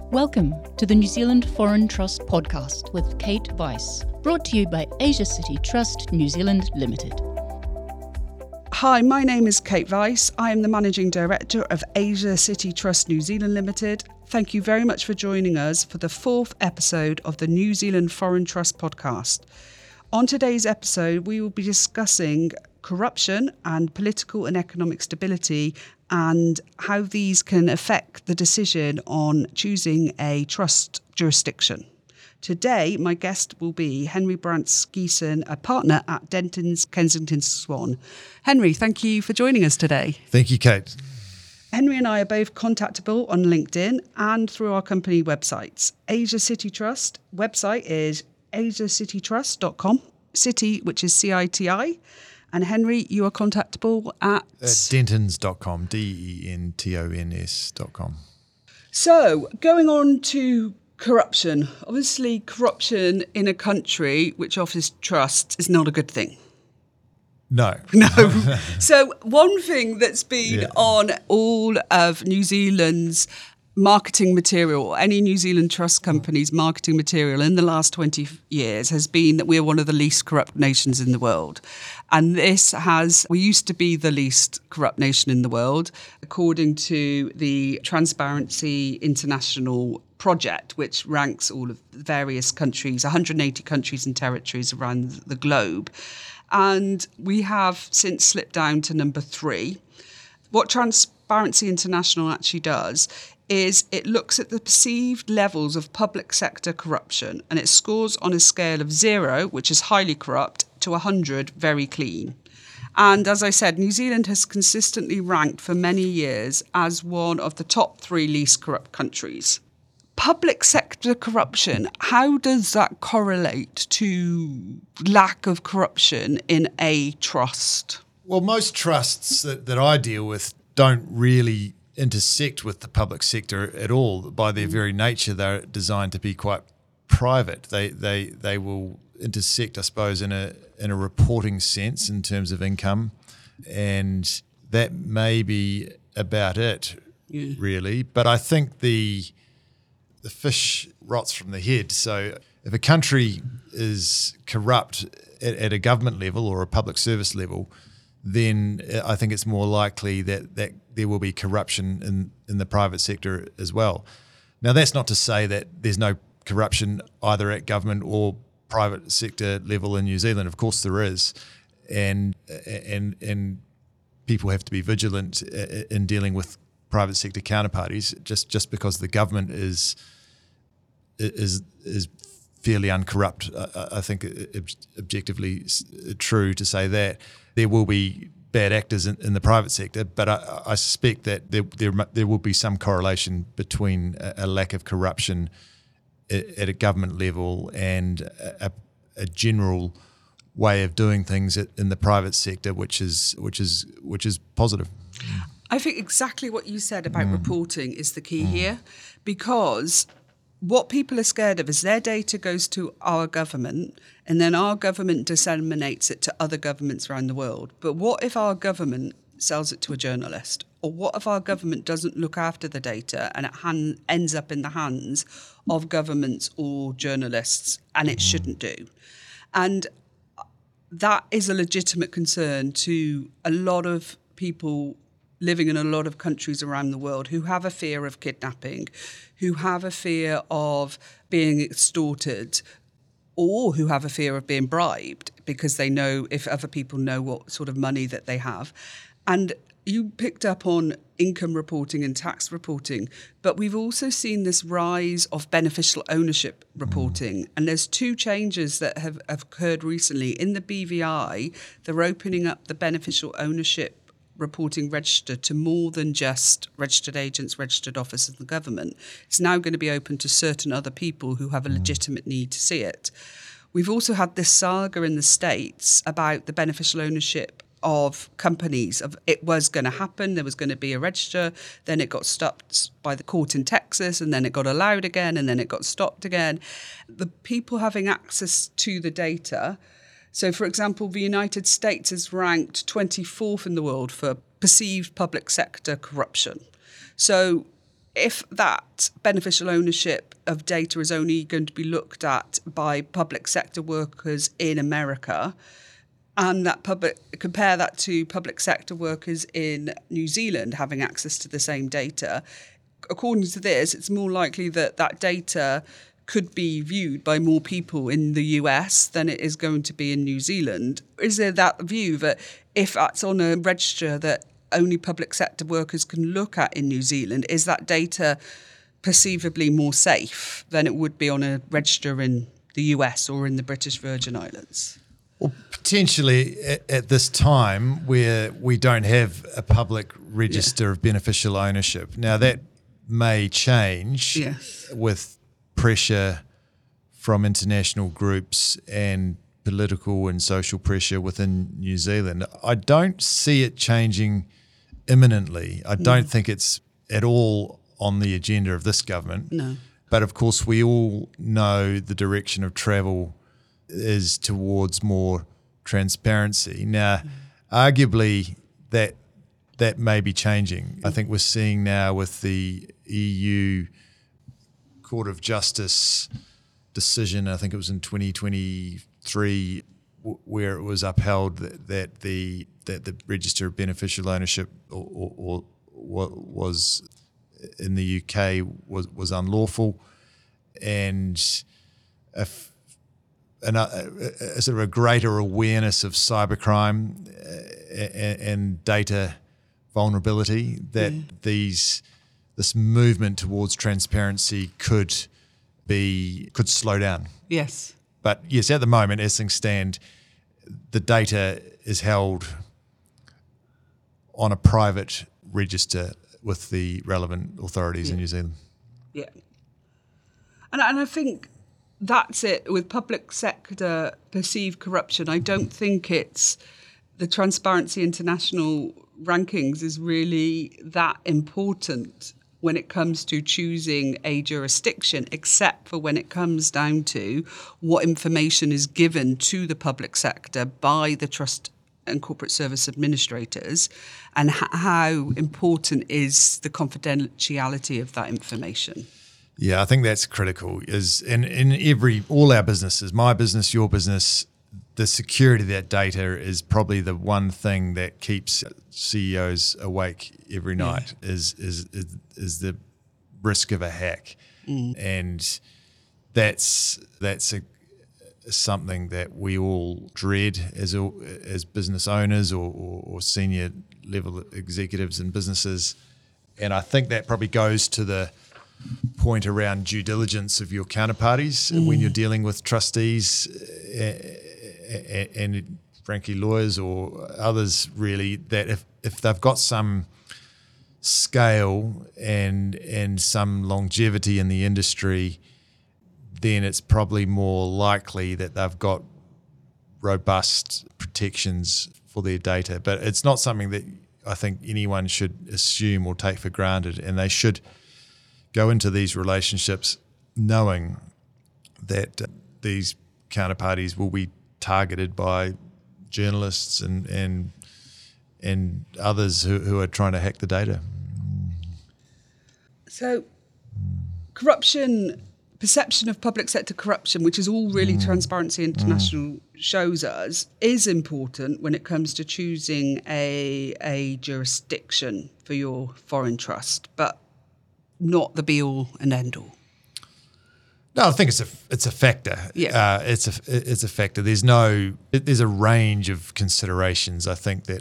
Welcome to the New Zealand Foreign Trust podcast with Kate Weiss, brought to you by Asia City Trust New Zealand Limited. Hi, my name is Kate Weiss. I am the Managing Director of Asia City Trust New Zealand Limited. Thank you very much for joining us for the fourth episode of the New Zealand Foreign Trust podcast. On today's episode, we will be discussing corruption and political and economic stability and how these can affect the decision on choosing a trust jurisdiction. Today, my guest will be Henry Brandt-Skeeson, a partner at Dentons Kensington Swan. Henry, thank you for joining us today. Thank you, Kate. Henry and I are both contactable on LinkedIn and through our company websites. Asia City Trust website is asiacitytrust.com, City, which is CITI. And Henry, you are contactable at dentons.com, dentons.com. So, going on to corruption. Obviously, corruption in a country which offers trust is not a good thing. No. So, one thing that's been on all of New Zealand's marketing material, any New Zealand trust company's marketing material in the last 20 years has been that we're one of the least corrupt nations in the world. And we used to be the least corrupt nation in the world, according to the Transparency International project, which ranks all of the various countries, 180 countries and territories around the globe. And we have since slipped down to number 3. What Transparency International actually does is it looks at the perceived levels of public sector corruption, and it scores on a scale of 0, which is highly corrupt, to 100, very clean. And as I said, New Zealand has consistently ranked for many years as one of the top 3 least corrupt countries. Public sector corruption, how does that correlate to lack of corruption in a trust? Well, most trusts that I deal with don't really intersect with the public sector at all. By their very nature, they're designed to be quite private. They will intersect, I suppose, in a reporting sense in terms of income, and that may be about it, really. But I think the fish rots from the head. So if a country is corrupt at a government level or a public service level, then I think it's more likely that there will be corruption in the private sector as well. Now, that's not to say that there's no corruption either at government or private sector level in New Zealand. Of course there is, and people have to be vigilant in dealing with private sector counterparties. Just because the government is fairly uncorrupt, I think objectively true to say that. There will be bad actors in the private sector, but I suspect that there will be some correlation between a lack of corruption at a government level and a general way of doing things in the private sector, which is positive. I think exactly what you said about reporting is the key here, because what people are scared of is their data goes to our government and then our government disseminates it to other governments around the world. But what if our government sells it to a journalist? Or what if our government doesn't look after the data and it ends up in the hands of governments or journalists, and it shouldn't do? And that is a legitimate concern to a lot of people living in a lot of countries around the world who have a fear of kidnapping, who have a fear of being extorted, or who have a fear of being bribed because they know if other people know what sort of money that they have. And you picked up on income reporting and tax reporting, but we've also seen this rise of beneficial ownership reporting. And there's 2 changes that have occurred recently. In the BVI, they're opening up the beneficial ownership reporting register to more than just registered agents, registered officers of the government. It's now going to be open to certain other people who have a legitimate need to see it. We've also had this saga in the States about the beneficial ownership of companies. It was going to happen, there was going to be a register, then it got stopped by the court in Texas, and then it got allowed again, and then it got stopped again. The people having access to the data. So, for example, the United States is ranked 24th in the world for perceived public sector corruption. So if that beneficial ownership of data is only going to be looked at by public sector workers in America, and compare that to public sector workers in New Zealand having access to the same data, according to this, it's more likely that that data could be viewed by more people in the US than it is going to be in New Zealand. Is there that view that if that's on a register that only public sector workers can look at in New Zealand, is that data perceivably more safe than it would be on a register in the US or in the British Virgin Islands? Well, potentially at this time where we don't have a public register of beneficial ownership. Now, that may change with pressure from international groups and political and social pressure within New Zealand. I don't see it changing imminently. I don't think it's at all on the agenda of this government. No. But of course, we all know the direction of travel is towards more transparency. Now, arguably, that may be changing. I think we're seeing now with the EU Court of Justice decision, I think it was in 2023, where it was upheld that the register of beneficial ownership or was in the UK was unlawful, and a sort of a greater awareness of cybercrime and data vulnerability, that this movement towards transparency could slow down. Yes. But yes, at the moment, as things stand, the data is held on a private register with the relevant authorities in New Zealand. Yeah. And I think that's it. With public sector perceived corruption, I don't think it's the Transparency International rankings is really that important when it comes to choosing a jurisdiction, except for when it comes down to what information is given to the public sector by the trust and corporate service administrators, and how important is the confidentiality of that information. Yeah, I think that's critical. Is in all our businesses, my business, your business, the security of that data is probably the one thing that keeps CEOs awake every night. Is the risk of a hack, and that's something that we all dread as business owners or senior level executives in businesses. And I think that probably goes to the point around due diligence of your counterparties when you're dealing with trustees and frankly lawyers or others, really, that if they've got some scale and some longevity in the industry, then it's probably more likely that they've got robust protections for their data. But it's not something that I think anyone should assume or take for granted, and they should go into these relationships knowing that these counterparties will be targeted by journalists and others who are trying to hack the data. So corruption, perception of public sector corruption, which is all really Transparency International shows us, is important when it comes to choosing a jurisdiction for your foreign trust, but not the be-all and end-all. No, I think it's a factor. Yeah. It's a factor. There's a range of considerations, I think, that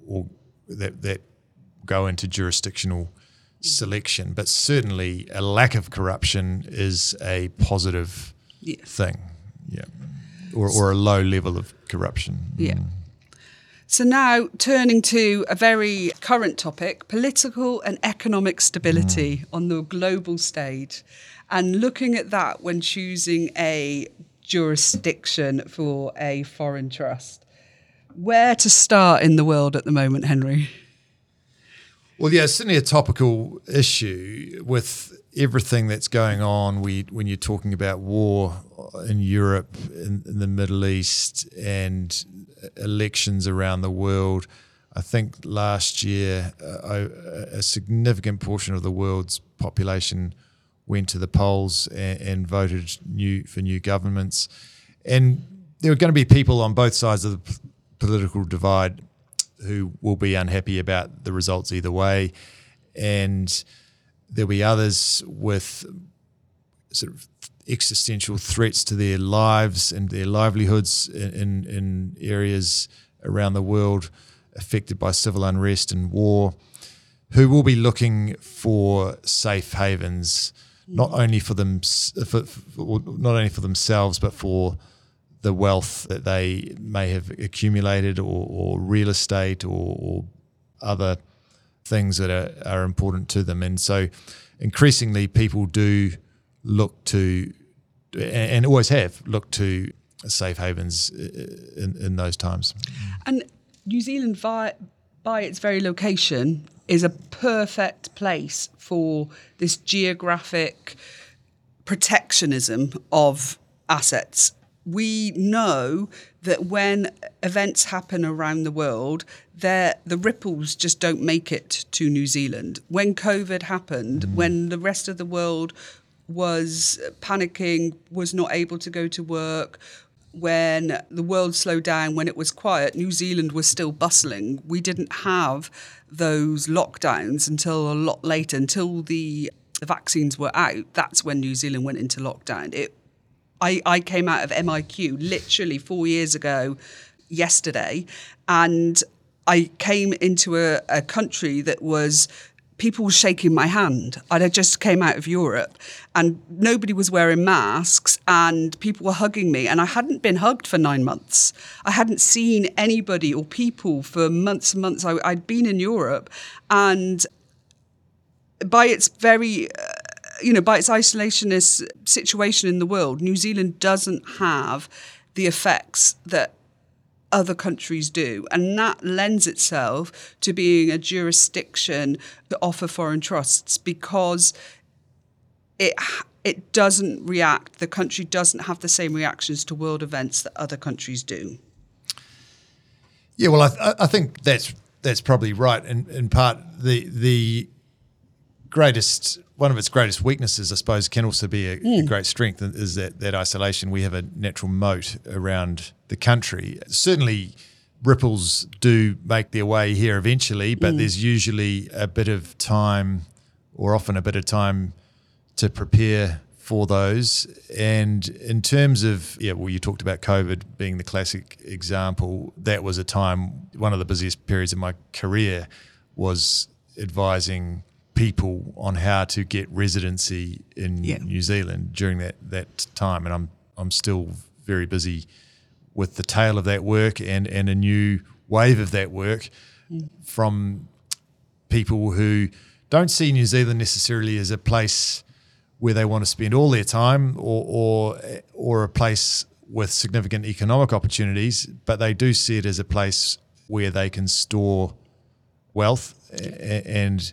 go into jurisdictional selection, but certainly a lack of corruption is a positive thing. Yeah. Or a low level of corruption. Yeah. So now turning to a very current topic, political and economic stability on the global stage, and looking at that when choosing a jurisdiction for a foreign trust. Where to start in the world at the moment, Henry? Well, yeah, it's certainly a topical issue with everything that's going on. When you're talking about war in Europe, in the Middle East, and elections around the world, I think last year a significant portion of the world's population went to the polls and voted for new governments. And there are going to be people on both sides of the political divide who will be unhappy about the results either way. And there'll be others with sort of existential threats to their lives and their livelihoods in areas around the world affected by civil unrest and war, who will be looking for safe havens, not only for themselves, but for the wealth that they may have accumulated, or real estate, or other things that are important to them. And so increasingly people do look to, and always have looked to, safe havens in those times. And New Zealand, by its very location, is a perfect place for this geographic protectionism of assets. We know that when events happen around the world, the ripples just don't make it to New Zealand. When COVID happened, when the rest of the world was panicking, was not able to go to work, when the world slowed down, when it was quiet, New Zealand was still bustling. We didn't have those lockdowns until a lot later, until the vaccines were out. That's when New Zealand went into lockdown. I came out of MIQ literally 4 years ago yesterday, and I came into a country that was, people were shaking my hand. I just came out of Europe and nobody was wearing masks and people were hugging me, and I hadn't been hugged for 9 months. I hadn't seen anybody or people for months and months. I'd been in Europe, and by its very... by its isolationist situation in the world, New Zealand doesn't have the effects that other countries do. And that lends itself to being a jurisdiction to offer foreign trusts, because it doesn't react, the country doesn't have the same reactions to world events that other countries do. Yeah, well, I think that's probably right. In part, the greatest... one of its greatest weaknesses, I suppose, can also be a great strength, is that isolation. We have a natural moat around the country. Certainly, ripples do make their way here eventually, but there's usually a bit of time, or often a bit of time, to prepare for those. And in terms of, you talked about COVID being the classic example. That was a time, one of the busiest periods of my career was advising people on how to get residency in New Zealand during that time, and I'm still very busy with the tail of that work and a new wave of that work from people who don't see New Zealand necessarily as a place where they want to spend all their time or a place with significant economic opportunities, but they do see it as a place where they can store wealth and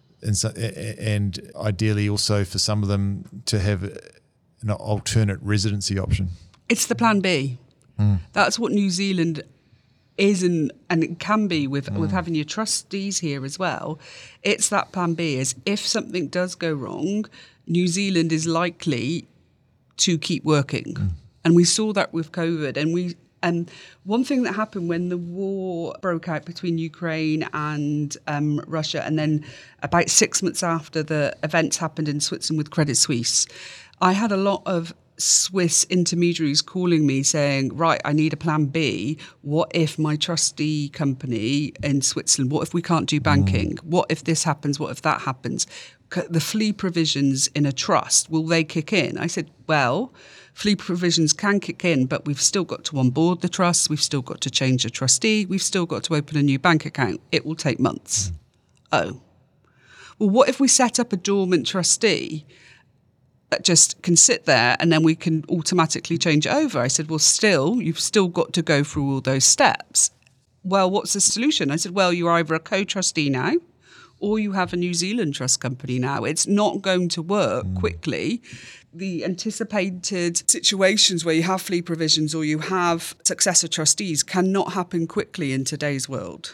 ideally also for some of them to have an alternate residency option. It's the plan B. That's what New Zealand is, and it can be with having your trustees here as well. It's that plan B, is if something does go wrong, New Zealand is likely to keep working. And we saw that with COVID, and one thing that happened when the war broke out between Ukraine and Russia, and then about 6 months after the events happened in Switzerland with Credit Suisse, I had a lot of Swiss intermediaries calling me saying, right, I need a plan B. What if my trustee company in Switzerland, what if we can't do banking? What if this happens? What if that happens? The flee provisions in a trust, will they kick in? I said, well, flee provisions can kick in, but we've still got to onboard the trust. We've still got to change a trustee. We've still got to open a new bank account. It will take months. Oh. Well, what if we set up a dormant trustee that just can sit there and then we can automatically change it over? I said, well, you've still got to go through all those steps. Well, what's the solution? I said, well, you're either a co-trustee now or you have a New Zealand trust company now. It's not going to work quickly. The anticipated situations where you have flee provisions or you have successor trustees cannot happen quickly in today's world.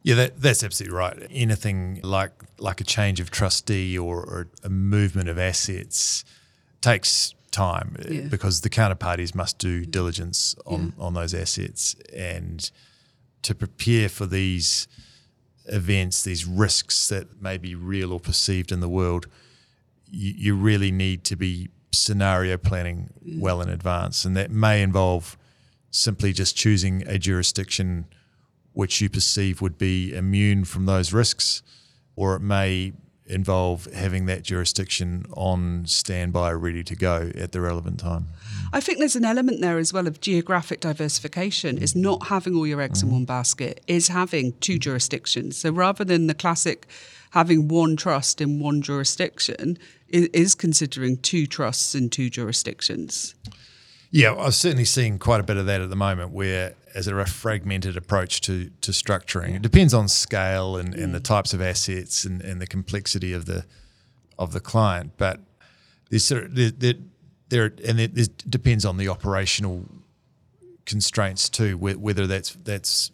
Yeah, that's absolutely right. Anything like a change of trustee or a movement of assets takes time because the counterparties must do diligence on those assets, and to prepare for these events, these risks that may be real or perceived in the world, you really need to be scenario planning well in advance, and that may involve simply just choosing a jurisdiction which you perceive would be immune from those risks, or it may involve having that jurisdiction on standby ready to go at the relevant time. I think there's an element there as well of geographic diversification, is not having all your eggs in one basket, is having two jurisdictions. So rather than the classic having one trust in one jurisdiction, it is considering two trusts in two jurisdictions. Yeah, I've certainly seen quite a bit of that at the moment, where as a fragmented approach to structuring. It depends on scale and the types of assets and the complexity of the client, but there's it depends on the operational constraints too, whether that's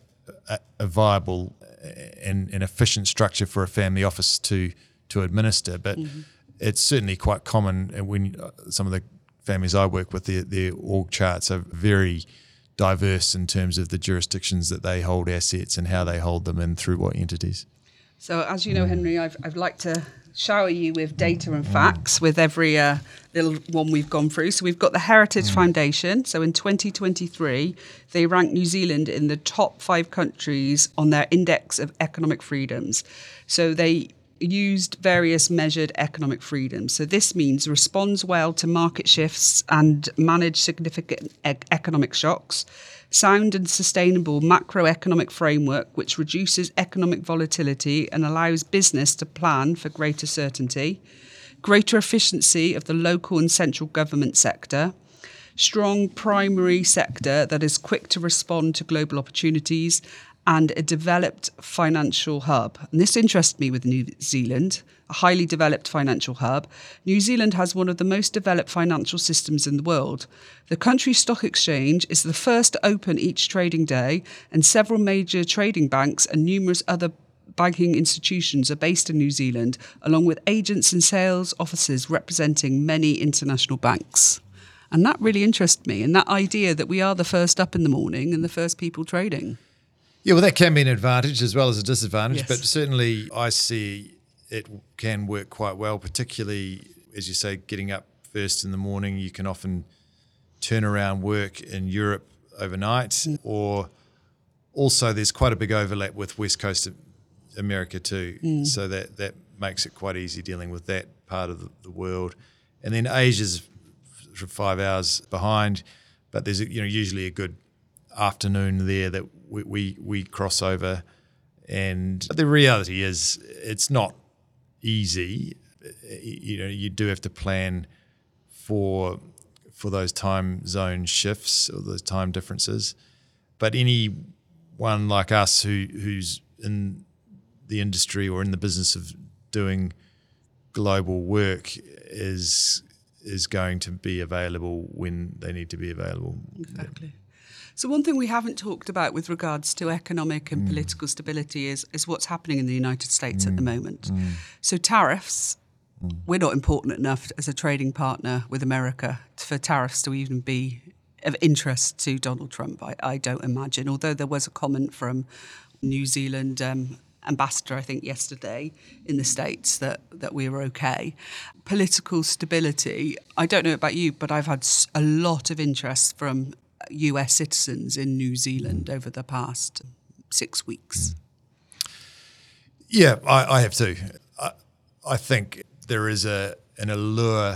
a viable and an efficient structure for a family office to administer. But it's certainly quite common, and when some of the families I work with, their org charts are very diverse in terms of the jurisdictions that they hold assets and how they hold them and through what entities. So as you know, Henry, I've liked to shower you with data and facts with every little one we've gone through. So we've got the Heritage Foundation. So in 2023, they ranked New Zealand in the top 5 countries on their Index of Economic Freedoms. So they used various measured economic freedoms. So this means responds well to market shifts and manage significant economic shocks, sound and sustainable macroeconomic framework which reduces economic volatility and allows business to plan for greater certainty, greater efficiency of the local and central government sector, strong primary sector that is quick to respond to global opportunities, and a developed financial hub. And this interests me with New Zealand, a highly developed financial hub. New Zealand has one of the most developed financial systems in the world. The country's stock exchange is the first to open each trading day, and several major trading banks and numerous other banking institutions are based in New Zealand, along with agents and sales offices representing many international banks. And that really interests me, and that idea that we are the first up in the morning and the first people trading. Yeah, well, that can be an advantage as well as a disadvantage, Yes. but certainly I see it can work quite well, particularly, as you say, getting up first in the morning. You can often turn around work in Europe overnight, or also there's quite a big overlap with West Coast of America too, so that makes it quite easy dealing with that part of the world. And then Asia's 5 hours behind, but there's usually a good afternoon there that we cross over. And the reality is it's not easy. You do have to plan for those time zone shifts or those time differences. But anyone like us who's in the industry or in the business of doing global work is going to be available when they need to be available. Exactly. So one thing we haven't talked about with regards to economic and political stability is what's happening in the United States at the moment. So tariffs, we're not important enough as a trading partner with America for tariffs to even be of interest to Donald Trump, I don't imagine, although there was a comment from New Zealand ambassador, I think, yesterday in the States that we were okay. Political stability, I don't know about you, but I've had a lot of interest from US citizens in New Zealand over the past 6 weeks. Yeah, I have too. I think there is an allure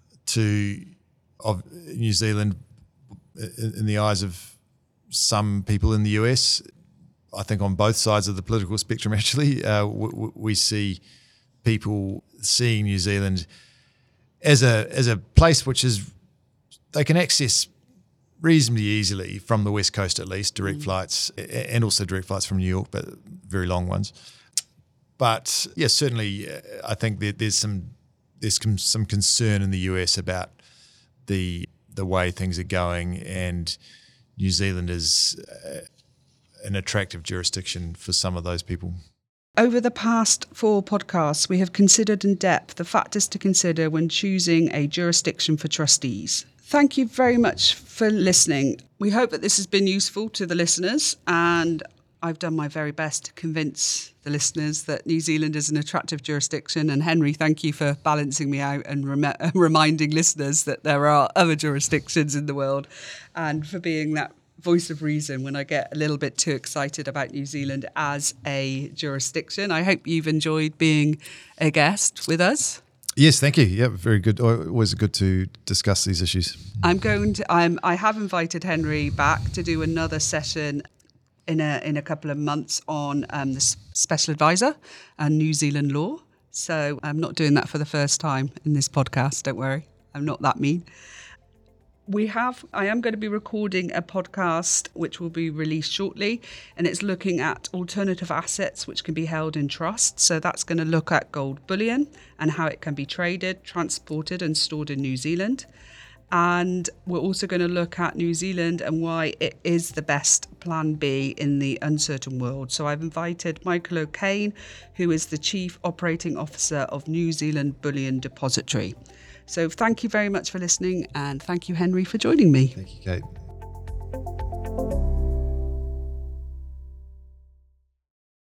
of New Zealand in the eyes of some people in the US. I think on both sides of the political spectrum, actually, we see people seeing New Zealand as a place which they can access reasonably easily from the West Coast, at least, direct flights, and also direct flights from New York, but very long ones. But yeah, certainly, I think there's some concern in the US about the way things are going, and New Zealand is an attractive jurisdiction for some of those people. Over the past 4 podcasts, we have considered in depth the factors to consider when choosing a jurisdiction for trustees. Thank you very much for listening. We hope that this has been useful to the listeners, and I've done my very best to convince the listeners that New Zealand is an attractive jurisdiction. And Henry, thank you for balancing me out and reminding listeners that there are other jurisdictions in the world, and for being that voice of reason when I get a little bit too excited about New Zealand as a jurisdiction. I hope you've enjoyed being a guest with us. Yes, thank you. Yeah, very good. Always good to discuss these issues. I have invited Henry back to do another session in a couple of months on the special advisor and New Zealand law. So I'm not doing that for the first time in this podcast. Don't worry, I'm not that mean. I am going to be recording a podcast which will be released shortly, and it's looking at alternative assets which can be held in trust. So that's going to look at gold bullion and how it can be traded, transported and stored in New Zealand. And we're also going to look at New Zealand and why it is the best plan B in the uncertain world. So I've invited Michael O'Kane, who is the Chief Operating Officer of New Zealand Bullion Depository. So thank you very much for listening, and thank you, Henry, for joining me. Thank you, Kate.